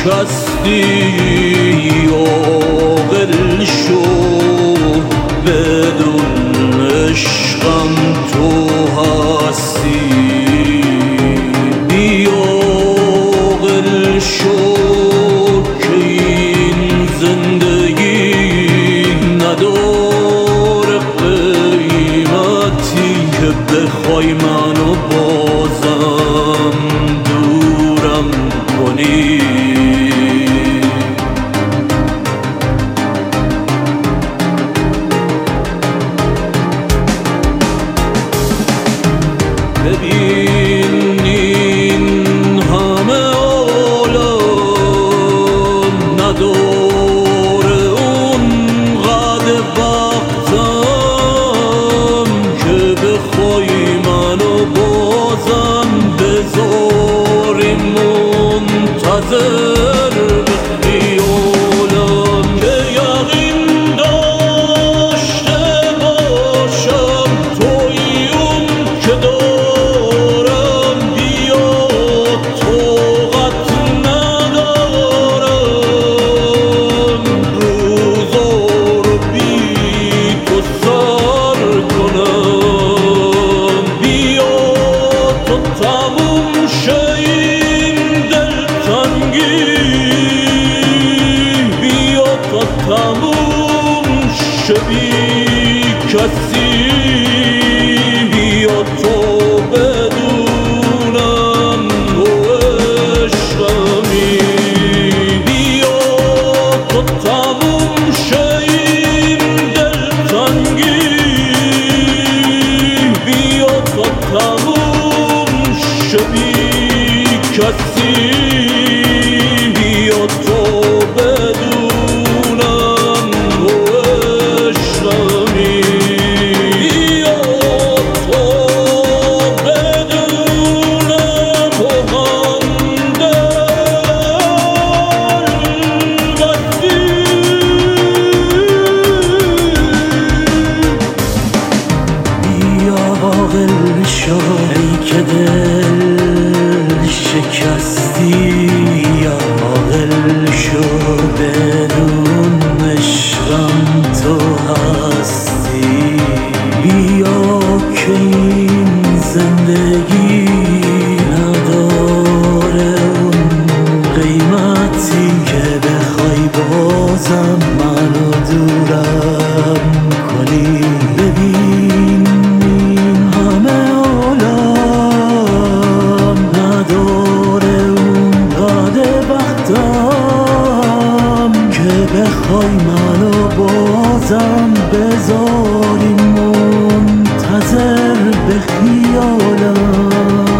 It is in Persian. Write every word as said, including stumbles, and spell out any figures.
شکستی عاقل شو بدون عشقم تو هستی بی عاقل شو که این زندگی نداره قیمتی که بخوای منو بازم دورم کنی. ببین این همه عالم نداره اون قدر وقتم که بخوای منو بازم بذاری منتظر به خیالم که یقین داشته باشم تویی اون که دارم بیا طاقت ندارم روزا رو بی تو سر کنم بیا تو تموم شه این دلتنگی بیا تا تموم شه بی کسی بیا تو بدونم تو عشقمی بیا تو تموم شه این دلتنگی بیا تا تموم شه بی کسی بیا تو بدونم تو عشقمی بیا تو بدونم تو همدل بستی بیا عاقل شو ای که دل شکستی یا عاقل شو بدون عشقم تو هستی بیا که این زندگی نداره اون قیمتی که بخوای بازم منو دورم کنی. ببین این همه عالم نداره اون قدر وقتم که بخوای منو بازم بذاری منتظر به خیالم